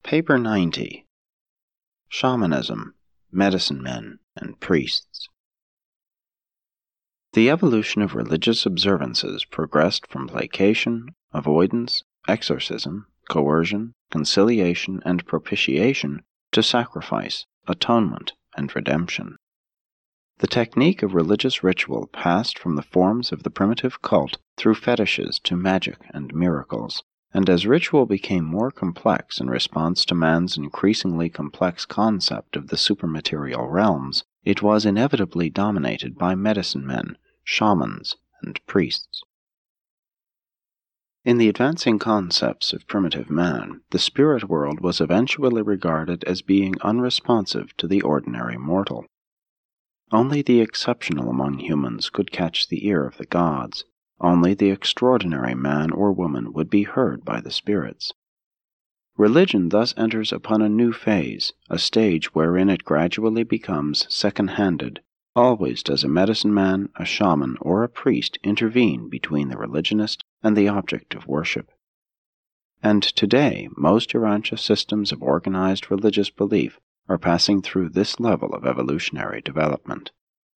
Paper 90. Shamanism, Medicine Men, and Priests. The evolution of religious observances progressed from placation, avoidance, exorcism, coercion, conciliation, and propitiation to sacrifice, atonement, and redemption. The technique of religious ritual passed from the forms of the primitive cult through fetishes to magic and miracles, and as ritual became more complex in response to man's increasingly complex concept of the supermaterial realms, it was inevitably dominated by medicine men, shamans, and priests. In the advancing concepts of primitive man, the spirit world was eventually regarded as being unresponsive to the ordinary mortal. Only the exceptional among humans could catch the ear of the gods. Only the extraordinary man or woman would be heard by the spirits. Religion thus enters upon a new phase, a stage wherein it gradually becomes second-handed. Always does a medicine man, a shaman, or a priest intervene between the religionist and the object of worship. And today, most Urantia systems of organized religious belief are passing through this level of evolutionary development.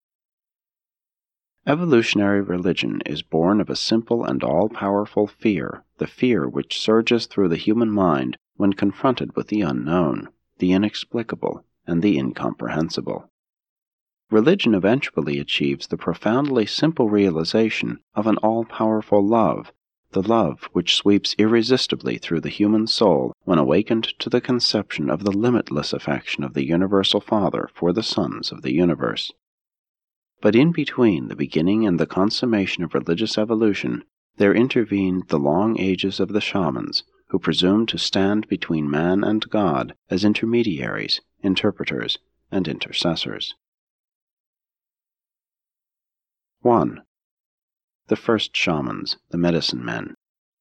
Evolutionary religion is born of a simple and all-powerful fear, the fear which surges through the human mind when confronted with the unknown, the inexplicable, and the incomprehensible. Religion eventually achieves the profoundly simple realization of an all-powerful love, the love which sweeps irresistibly through the human soul when awakened to the conception of the limitless affection of the Universal Father for the sons of the universe. But in between the beginning and the consummation of religious evolution, there intervened the long ages of the shamans, who presumed to stand between man and God as intermediaries, interpreters, and intercessors. 1. The first shamans, the medicine men.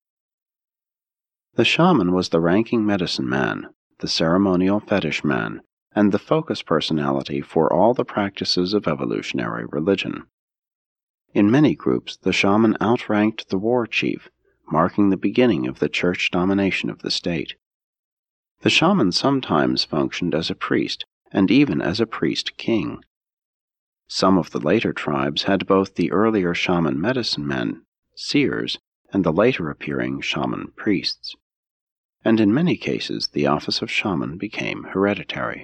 The shaman was the ranking medicine man, the ceremonial fetish man, and the focus personality for all the practices of evolutionary religion. In many groups, the shaman outranked the war chief, marking the beginning of the church domination of the state. The shaman sometimes functioned as a priest, and even as a priest-king. Some of the later tribes had both the earlier shaman medicine men, seers, and the later appearing shaman priests. And in many cases, the office of shaman became hereditary.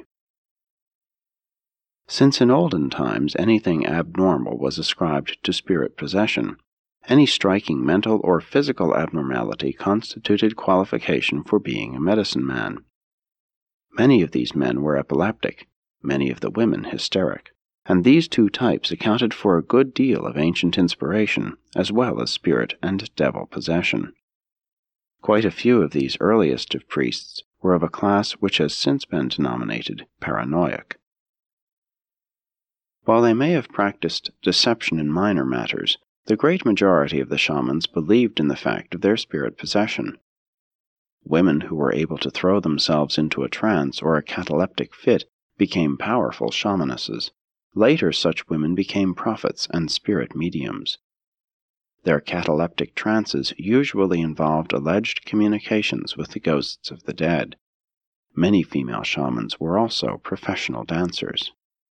Since in olden times anything abnormal was ascribed to spirit possession, any striking mental or physical abnormality constituted qualification for being a medicine man. Many of these men were epileptic, many of the women hysteric, and these two types accounted for a good deal of ancient inspiration, as well as spirit and devil possession. Quite a few of these earliest of priests were of a class which has since been denominated paranoiac. While they may have practiced deception in minor matters, the great majority of the shamans believed in the fact of their spirit possession. Women who were able to throw themselves into a trance or a cataleptic fit became powerful shamanesses. Later, such women became prophets and spirit mediums. Their cataleptic trances usually involved alleged communications with the ghosts of the dead. Many female shamans were also professional dancers.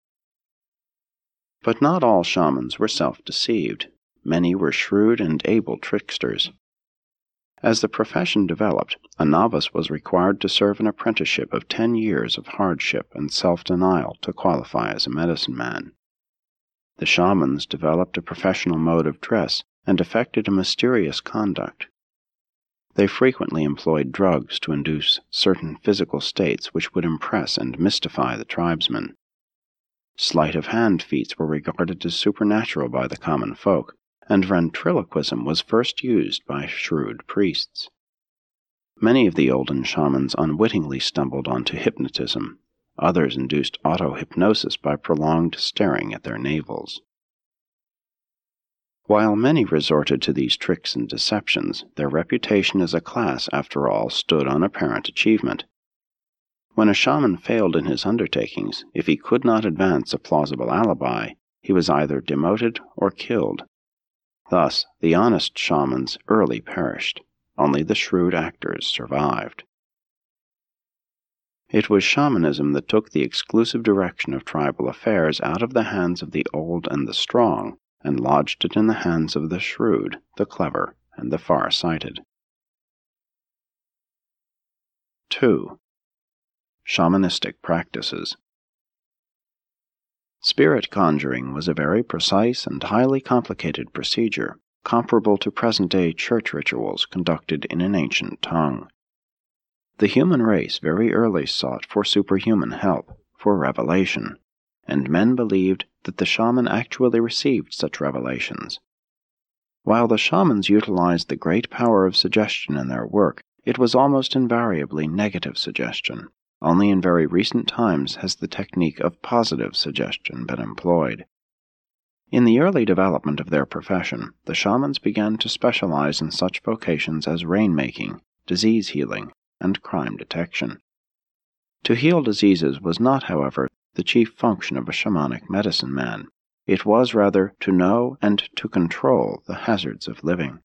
But not all shamans were self-deceived. Many were shrewd and able tricksters. As the profession developed, a novice was required to serve an apprenticeship of 10 years of hardship and self-denial to qualify as a medicine man. The shamans developed a professional mode of dress and affected a mysterious conduct. They frequently employed drugs to induce certain physical states which would impress and mystify the tribesmen. Sleight-of-hand feats were regarded as supernatural by the common folk, and ventriloquism was first used by shrewd priests. Many of the olden shamans unwittingly stumbled onto hypnotism. Others induced auto-hypnosis by prolonged staring at their navels. While many resorted to these tricks and deceptions, their reputation as a class, after all, stood on apparent achievement. When a shaman failed in his undertakings, if he could not advance a plausible alibi, he was either demoted or killed. Thus, the honest shamans early perished. Only the shrewd actors survived. It was shamanism that took the exclusive direction of tribal affairs out of the hands of the old and the strong, and lodged it in the hands of the shrewd, the clever, and the far-sighted. 2. Shamanistic practices. Spirit conjuring was a very precise and highly complicated procedure, comparable to present-day church rituals conducted in an ancient tongue. The human race very early sought for superhuman help, for revelation, and men believed that the shaman actually received such revelations. While the shamans utilized the great power of suggestion in their work, it was almost invariably negative suggestion. Only in very recent times has the technique of positive suggestion been employed. In the early development of their profession, the shamans began to specialize in such vocations as rainmaking, disease healing, and crime detection. To heal diseases was not, however, the chief function of a shamanic medicine man. It was rather to know and to control the hazards of living.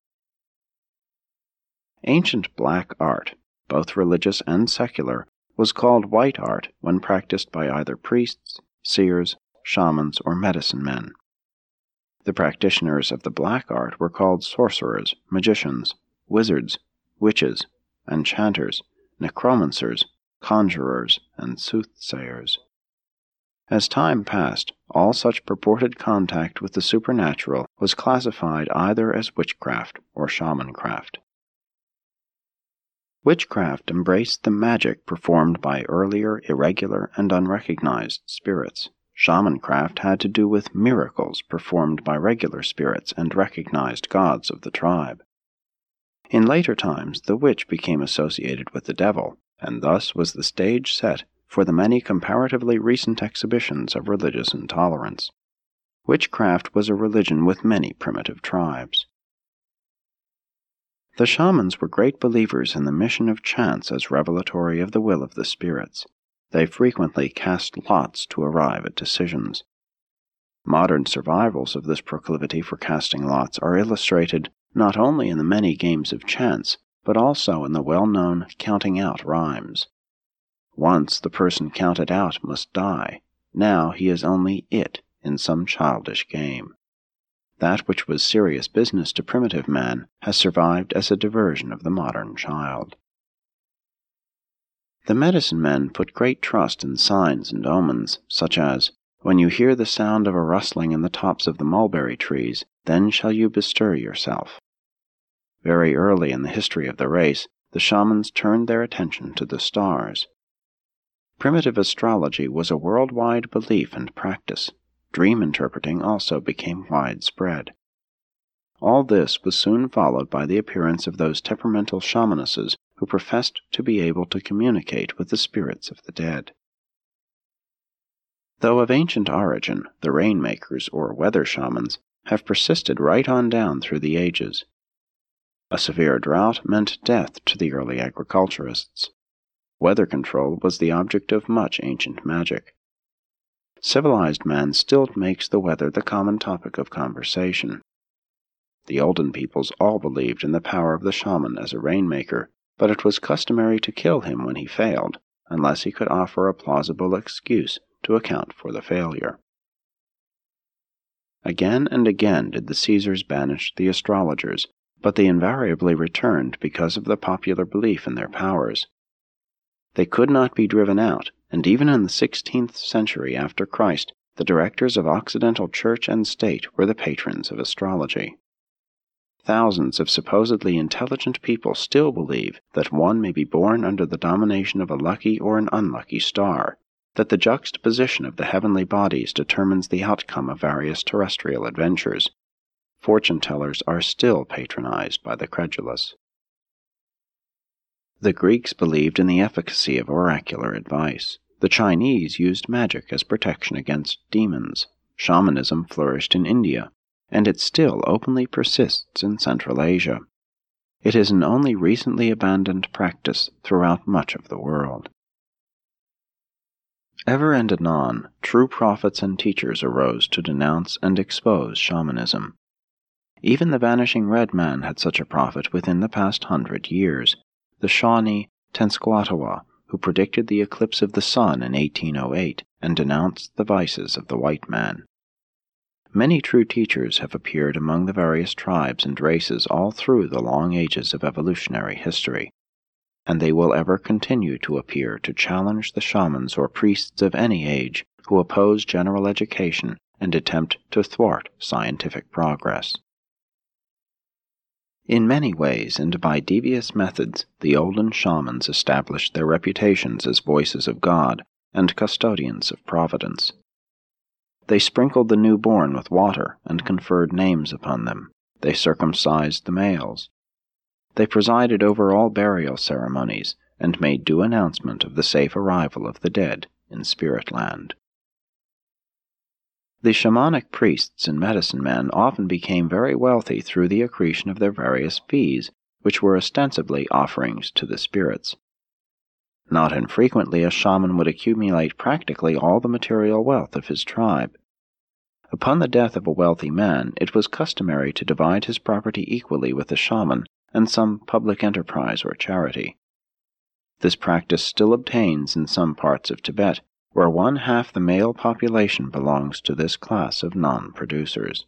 Ancient black art, both religious and secular, was called white art when practiced by either priests, seers, shamans, or medicine men. The practitioners of the black art were called sorcerers, magicians, wizards, witches, enchanters, necromancers, conjurers, and soothsayers. As time passed, all such purported contact with the supernatural was classified either as witchcraft or shamancraft. Witchcraft embraced the magic performed by earlier, irregular, and unrecognized spirits. Shamancraft had to do with miracles performed by regular spirits and recognized gods of the tribe. In later times, the witch became associated with the devil, and thus was the stage set for the many comparatively recent exhibitions of religious intolerance. Witchcraft was a religion with many primitive tribes. The shamans were great believers in the mission of chance as revelatory of the will of the spirits. They frequently cast lots to arrive at decisions. Modern survivals of this proclivity for casting lots are illustrated not only in the many games of chance, but also in the well-known counting out rhymes. Once the person counted out must die. Now he is only it in some childish game. That which was serious business to primitive man has survived as a diversion of the modern child. The medicine men put great trust in signs and omens, such as, "When you hear the sound of a rustling in the tops of the mulberry trees, then shall you bestir yourself." Very early in the history of the race, the shamans turned their attention to the stars. Primitive astrology was a worldwide belief and practice. Dream interpreting also became widespread. All this was soon followed by the appearance of those temperamental shamanesses who professed to be able to communicate with the spirits of the dead. Though of ancient origin, the rainmakers, or weather shamans, have persisted right on down through the ages. A severe drought meant death to the early agriculturists. Weather control was the object of much ancient magic. Civilized man still makes the weather the common topic of conversation. The olden peoples all believed in the power of the shaman as a rainmaker, but it was customary to kill him when he failed, unless he could offer a plausible excuse to account for the failure. Again and again did the Caesars banish the astrologers, but they invariably returned because of the popular belief in their powers. They could not be driven out, and even in the 16th century after Christ, the directors of Occidental church and state were the patrons of astrology. Thousands of supposedly intelligent people still believe that one may be born under the domination of a lucky or an unlucky star, that the juxtaposition of the heavenly bodies determines the outcome of various terrestrial adventures. Fortune-tellers are still patronized by the credulous. The Greeks believed in the efficacy of oracular advice. The Chinese used magic as protection against demons. Shamanism flourished in India, and it still openly persists in Central Asia. It is an only recently abandoned practice throughout much of the world. Ever and anon, true prophets and teachers arose to denounce and expose shamanism. Even the vanishing red man had such a prophet within the past 100 years. The Shawnee Tenskwatawa who predicted the eclipse of the sun in 1808 and denounced the vices of the white man. Many true teachers have appeared among the various tribes and races all through the long ages of evolutionary history, and they will ever continue to appear to challenge the shamans or priests of any age who oppose general education and attempt to thwart scientific progress. In many ways and by devious methods, the olden shamans established their reputations as voices of God and custodians of providence. They sprinkled the newborn with water and conferred names upon them. They circumcised the males. They presided over all burial ceremonies and made due announcement of the safe arrival of the dead in spirit land. The shamanic priests and medicine men often became very wealthy through the accretion of their various fees, which were ostensibly offerings to the spirits. Not infrequently a shaman would accumulate practically all the material wealth of his tribe. Upon the death of a wealthy man, it was customary to divide his property equally with the shaman and some public enterprise or charity. This practice still obtains in some parts of Tibet, where 1/2 the male population belongs to this class of non-producers.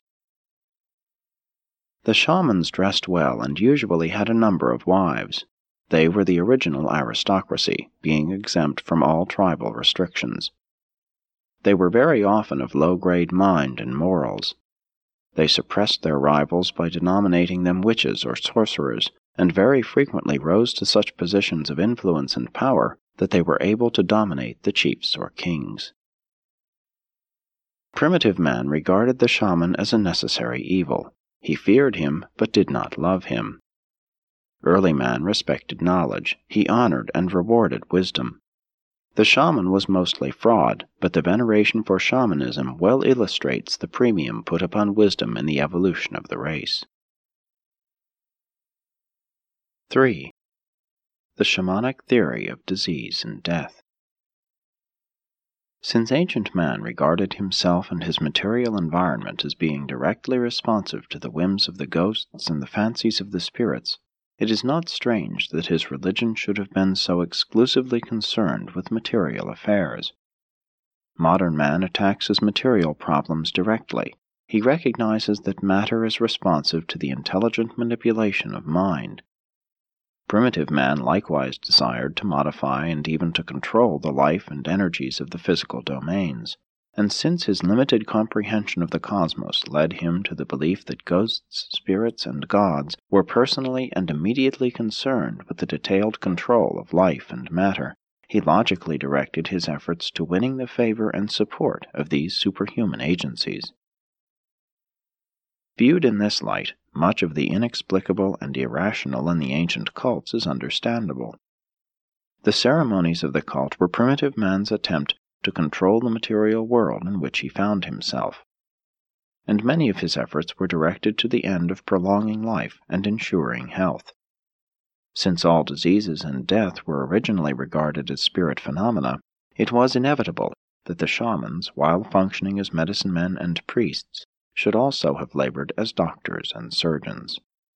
The shamans dressed well and usually had a number of wives. They were the original aristocracy, being exempt from all tribal restrictions. They were very often of low-grade mind and morals. They suppressed their rivals by denominating them witches or sorcerers, and very frequently rose to such positions of influence and power that they were able to dominate the chiefs or kings. Primitive man regarded the shaman as a necessary evil. He feared him, but did not love him. Early man respected knowledge. He honored and rewarded wisdom. The shaman was mostly fraud, but the veneration for shamanism well illustrates the premium put upon wisdom in the evolution of the race. 3. The shamanic theory of disease and death. Since ancient man regarded himself and his material environment as being directly responsive to the whims of the ghosts and the fancies of the spirits, it is not strange that his religion should have been so exclusively concerned with material affairs. Modern man attacks his material problems directly. He recognizes that matter is responsive to the intelligent manipulation of mind. Primitive man likewise desired to modify and even to control the life and energies of the physical domains, and since his limited comprehension of the cosmos led him to the belief that ghosts, spirits, and gods were personally and immediately concerned with the detailed control of life and matter, he logically directed his efforts to winning the favor and support of these superhuman agencies. Viewed in this light, much of the inexplicable and irrational in the ancient cults is understandable. The ceremonies of the cult were primitive man's attempt to control the material world in which he found himself, and many of his efforts were directed to the end of prolonging life and ensuring health. Since all diseases and death were originally regarded as spirit phenomena, it was inevitable that the shamans, while functioning as medicine men and priests, should also have labored as doctors and surgeons.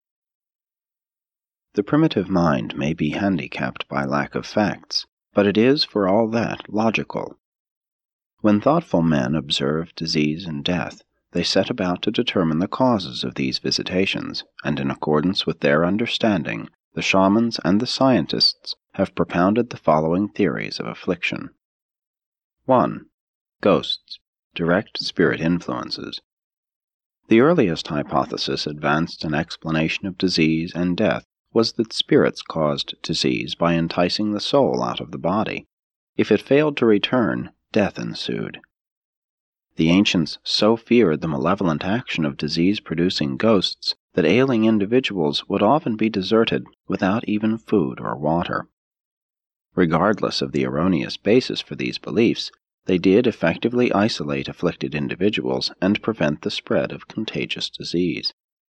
The primitive mind may be handicapped by lack of facts, but it is, for all that, logical. When thoughtful men observe disease and death, they set about to determine the causes of these visitations, and in accordance with their understanding, the shamans and the scientists have propounded the following theories of affliction. 1. Ghosts, direct spirit influences. The earliest hypothesis advanced in explanation of disease and death was that spirits caused disease by enticing the soul out of the body. If it failed to return, death ensued. The ancients so feared the malevolent action of disease-producing ghosts that ailing individuals would often be deserted without even food or water. Regardless of the erroneous basis for these beliefs, they did effectively isolate afflicted individuals and prevent the spread of contagious disease.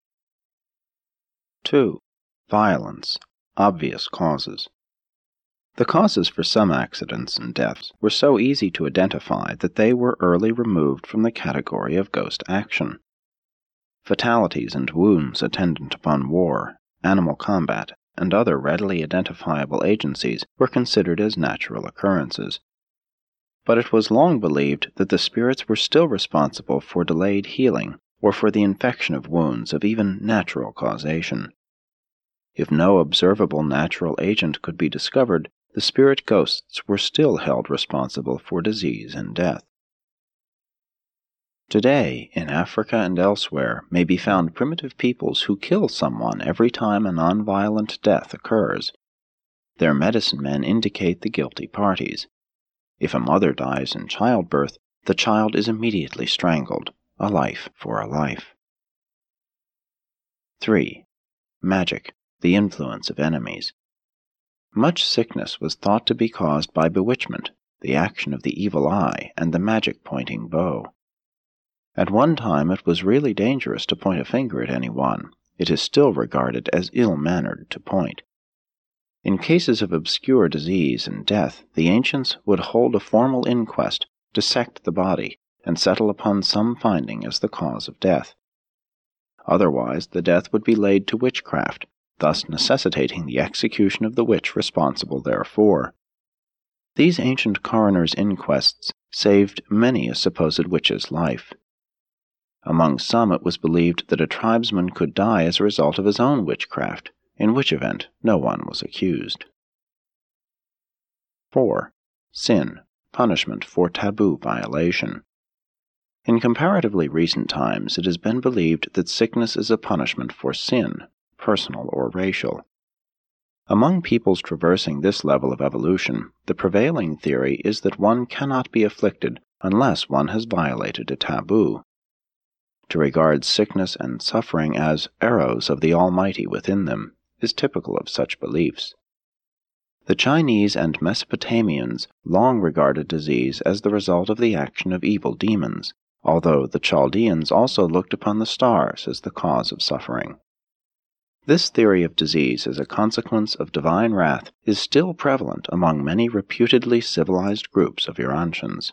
2. Violence. Obvious causes. The causes for some accidents and deaths were so easy to identify that they were early removed from the category of ghost action. Fatalities and wounds attendant upon war, animal combat, and other readily identifiable agencies were considered as natural occurrences. But it was long believed that the spirits were still responsible for delayed healing or for the infection of wounds of even natural causation. If no observable natural agent could be discovered, the spirit ghosts were still held responsible for disease and death. Today, in Africa and elsewhere, may be found primitive peoples who kill someone every time a nonviolent death occurs. Their medicine men indicate the guilty parties. If a mother dies in childbirth, the child is immediately strangled, a life for a life. 3. Magic, the influence of enemies. Much sickness was thought to be caused by bewitchment, the action of the evil eye, and the magic-pointing bow. At one time it was really dangerous to point a finger at anyone. It is still regarded as ill-mannered to point. In cases of obscure disease and death, the ancients would hold a formal inquest, dissect the body, and settle upon some finding as the cause of death. Otherwise, the death would be laid to witchcraft, thus necessitating the execution of the witch responsible therefor. These ancient coroners' inquests saved many a supposed witch's life. Among some it was believed that a tribesman could die as a result of his own witchcraft, in which event no one was accused. 4. Sin, punishment for taboo violation. In comparatively recent times it has been believed that sickness is a punishment for sin, personal or racial. Among peoples traversing this level of evolution, the prevailing theory is that one cannot be afflicted unless one has violated a taboo. To regard sickness and suffering as arrows of the Almighty within them is typical of such beliefs. The Chinese and Mesopotamians long regarded disease as the result of the action of evil demons, although the Chaldeans also looked upon the stars as the cause of suffering. This theory of disease as a consequence of divine wrath is still prevalent among many reputedly civilized groups of Urantians.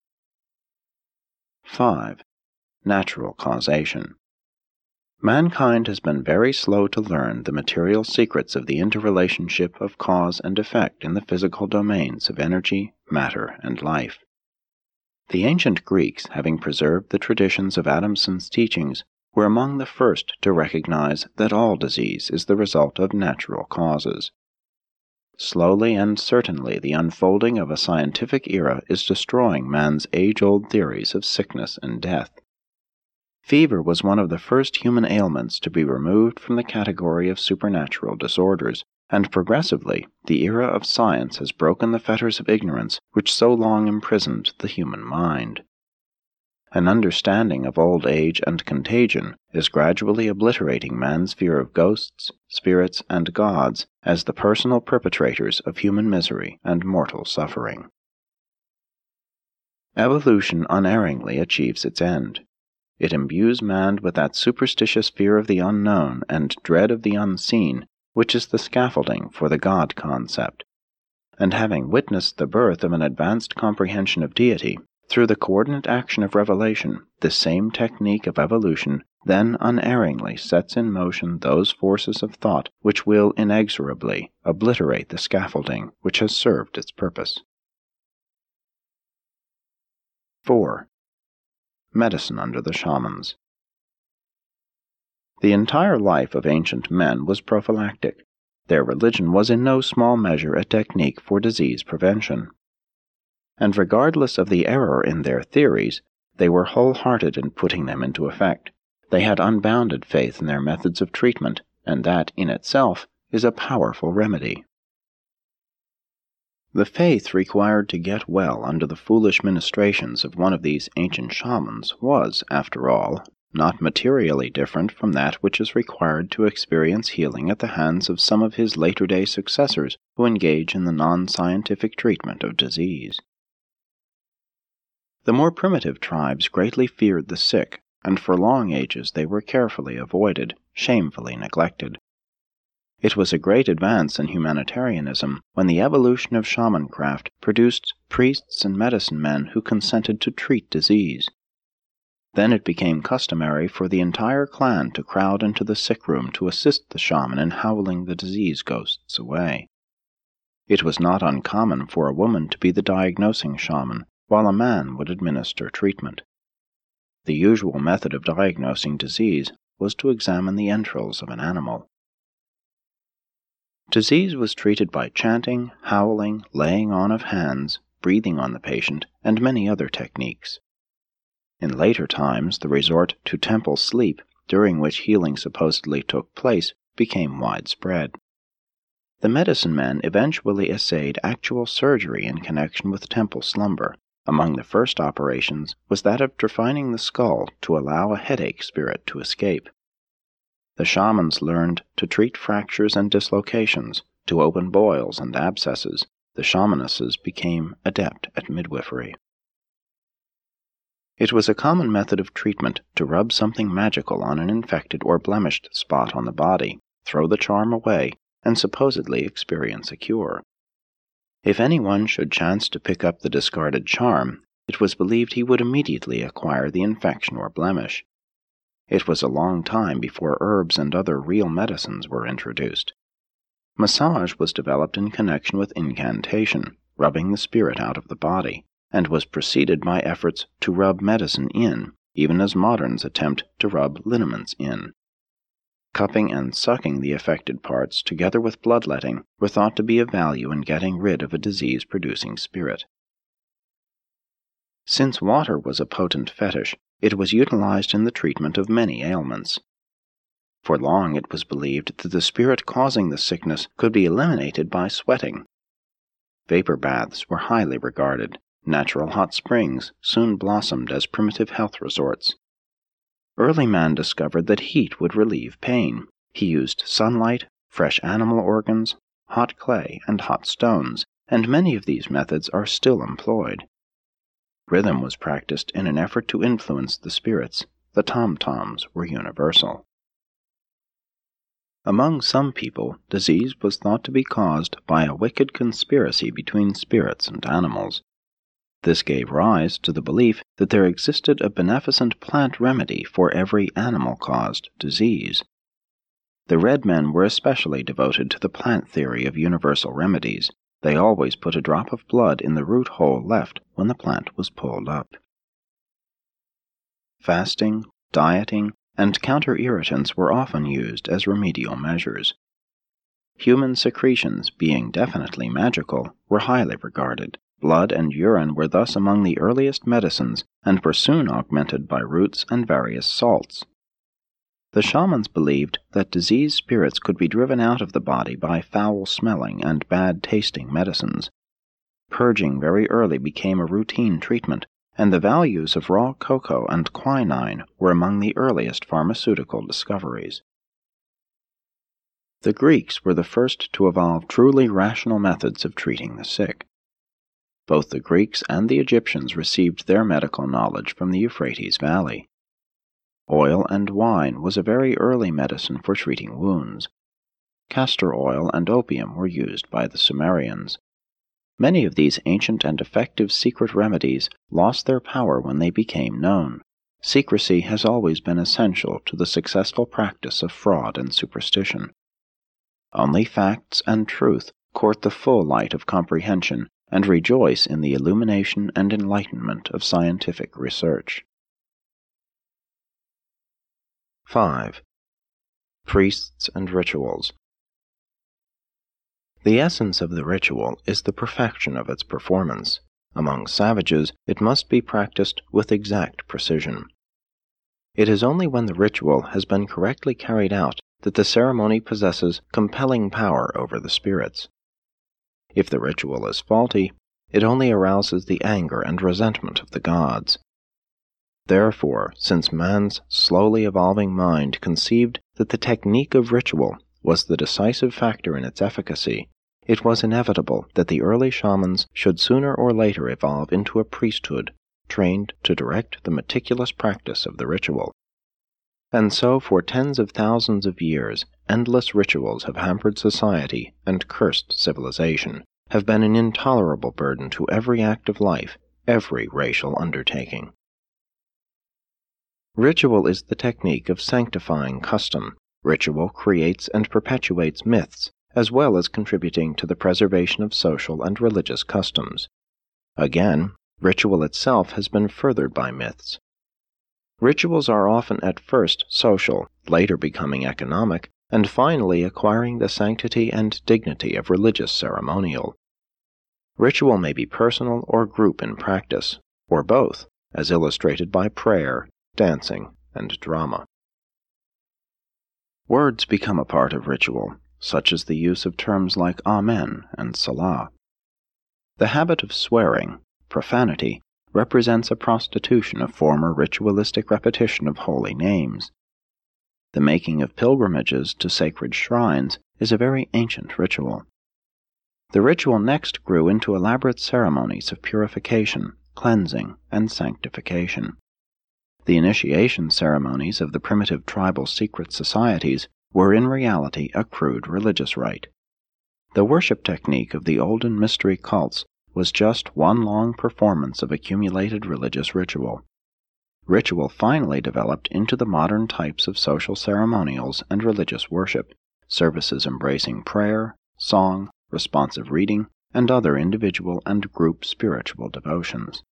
5. Natural causation. Mankind has been very slow to learn the material secrets of the interrelationship of cause and effect in the physical domains of energy, matter, and life. The ancient Greeks, having preserved the traditions of Adamson's teachings, were among the first to recognize that all disease is the result of natural causes. Slowly and certainly the unfolding of a scientific era is destroying man's age-old theories of sickness and death. Fever was one of the first human ailments to be removed from the category of supernatural disorders, and progressively the era of science has broken the fetters of ignorance which so long imprisoned the human mind. An understanding of old age and contagion is gradually obliterating man's fear of ghosts, spirits, and gods as the personal perpetrators of human misery and mortal suffering. Evolution unerringly achieves its end. It imbues man with that superstitious fear of the unknown and dread of the unseen which is the scaffolding for the God concept. And having witnessed the birth of an advanced comprehension of deity, through the coordinate action of revelation, this same technique of evolution then unerringly sets in motion those forces of thought which will inexorably obliterate the scaffolding which has served its purpose. 4. Medicine under the shamans. The entire life of ancient men was prophylactic. Their religion was in no small measure a technique for disease prevention. And regardless of the error in their theories, they were wholehearted in putting them into effect. They had unbounded faith in their methods of treatment, and that, in itself, is a powerful remedy. The faith required to get well under the foolish ministrations of one of these ancient shamans was, after all, not materially different from that which is required to experience healing at the hands of some of his later-day successors who engage in the non-scientific treatment of disease. The more primitive tribes greatly feared the sick, and for long ages they were carefully avoided, shamefully neglected. It was a great advance in humanitarianism when the evolution of shamancraft produced priests and medicine men who consented to treat disease. Then it became customary for the entire clan to crowd into the sick room to assist the shaman in howling the disease ghosts away. It was not uncommon for a woman to be the diagnosing shaman, while a man would administer treatment. The usual method of diagnosing disease was to examine the entrails of an animal. Disease was treated by chanting, howling, laying on of hands, breathing on the patient, and many other techniques. In later times, the resort to temple sleep, during which healing supposedly took place, became widespread. The medicine men eventually essayed actual surgery in connection with temple slumber. Among the first operations was that of defining the skull to allow a headache spirit to escape. The shamans learned to treat fractures and dislocations, to open boils and abscesses. The shamanesses became adept at midwifery. It was a common method of treatment to rub something magical on an infected or blemished spot on the body, throw the charm away, and supposedly experience a cure. If anyone should chance to pick up the discarded charm, it was believed he would immediately acquire the infection or blemish. It was a long time before herbs and other real medicines were introduced. Massage was developed in connection with incantation, rubbing the spirit out of the body, and was preceded by efforts to rub medicine in, even as moderns attempt to rub liniments in. Cupping and sucking the affected parts together with bloodletting were thought to be of value in getting rid of a disease-producing spirit. Since water was a potent fetish, it was utilized in the treatment of many ailments. For long it was believed that the spirit causing the sickness could be eliminated by sweating. Vapor baths were highly regarded. Natural hot springs soon blossomed as primitive health resorts. Early man discovered that heat would relieve pain. He used sunlight, fresh animal organs, hot clay, and hot stones, and many of these methods are still employed. Rhythm was practiced in an effort to influence the spirits. The tom-toms were universal. Among some people, disease was thought to be caused by a wicked conspiracy between spirits and animals. This gave rise to the belief that there existed a beneficent plant remedy for every animal-caused disease. The red men were especially devoted to the plant theory of universal remedies. They always put a drop of blood in the root hole left when the plant was pulled up. Fasting, dieting, and counter-irritants were often used as remedial measures. Human secretions, being definitely magical, were highly regarded. Blood and urine were thus among the earliest medicines and were soon augmented by roots and various salts. The shamans believed that diseased spirits could be driven out of the body by foul-smelling and bad-tasting medicines. Purging very early became a routine treatment, and the values of raw cocoa and quinine were among the earliest pharmaceutical discoveries. The Greeks were the first to evolve truly rational methods of treating the sick. Both the Greeks and the Egyptians received their medical knowledge from the Euphrates Valley. Oil and wine was a very early medicine for treating wounds. Castor oil and opium were used by the Sumerians. Many of these ancient and effective secret remedies lost their power when they became known. Secrecy has always been essential to the successful practice of fraud and superstition. Only facts and truth court the full light of comprehension and rejoice in the illumination and enlightenment of scientific research. 5. Priests and Rituals. The essence of the ritual is the perfection of its performance. Among savages, it must be practiced with exact precision. It is only when the ritual has been correctly carried out that the ceremony possesses compelling power over the spirits. If the ritual is faulty, it only arouses the anger and resentment of the gods. Therefore, since man's slowly evolving mind conceived that the technique of ritual was the decisive factor in its efficacy, it was inevitable that the early shamans should sooner or later evolve into a priesthood trained to direct the meticulous practice of the ritual. And so, for tens of thousands of years, endless rituals have hampered society and cursed civilization, have been an intolerable burden to every act of life, every racial undertaking. Ritual is the technique of sanctifying custom. Ritual creates and perpetuates myths, as well as contributing to the preservation of social and religious customs. Again, ritual itself has been furthered by myths. Rituals are often at first social, later becoming economic, and finally acquiring the sanctity and dignity of religious ceremonial. Ritual may be personal or group in practice, or both, as illustrated by prayer, dancing, and drama. Words become a part of ritual, such as the use of terms like Amen and Salah. The habit of swearing, profanity, represents a prostitution of former ritualistic repetition of holy names. The making of pilgrimages to sacred shrines is a very ancient ritual. The ritual next grew into elaborate ceremonies of purification, cleansing, and sanctification. The initiation ceremonies of the primitive tribal secret societies were in reality a crude religious rite. The worship technique of the olden mystery cults was just one long performance of accumulated religious ritual. Ritual finally developed into the modern types of social ceremonials and religious worship, services embracing prayer, song, responsive reading, and other individual and group spiritual devotions.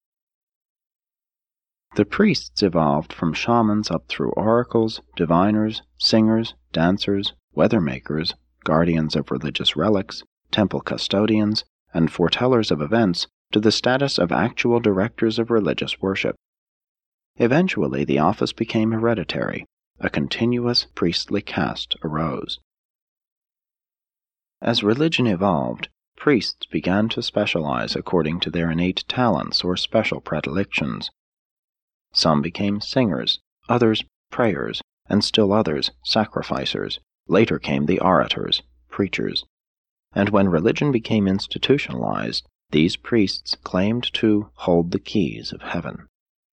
The priests evolved from shamans up through oracles, diviners, singers, dancers, weather makers, guardians of religious relics, temple custodians, and foretellers of events to the status of actual directors of religious worship. Eventually, the office became hereditary. A continuous priestly caste arose. As religion evolved, priests began to specialize according to their innate talents or special predilections. Some became singers, others prayers, and still others sacrificers. Later came the orators, preachers. And when religion became institutionalized, these priests claimed to hold the keys of heaven.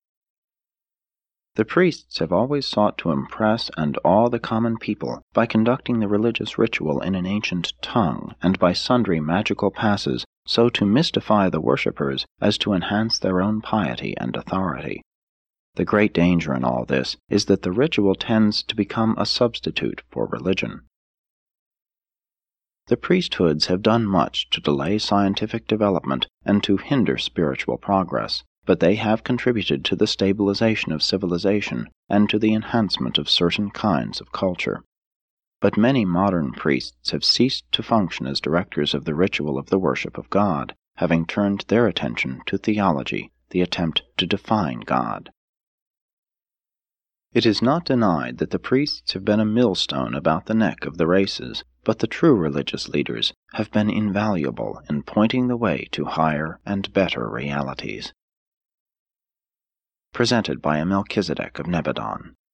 The priests have always sought to impress and awe the common people by conducting the religious ritual in an ancient tongue and by sundry magical passes so to mystify the worshippers as to enhance their own piety and authority. The great danger in all this is that the ritual tends to become a substitute for religion. The priesthoods have done much to delay scientific development and to hinder spiritual progress, but they have contributed to the stabilization of civilization and to the enhancement of certain kinds of culture. But many modern priests have ceased to function as directors of the ritual of the worship of God, having turned their attention to theology, the attempt to define God. It is not denied that the priests have been a millstone about the neck of the races, but the true religious leaders have been invaluable in pointing the way to higher and better realities. Presented by a Melchizedek of Nebadon.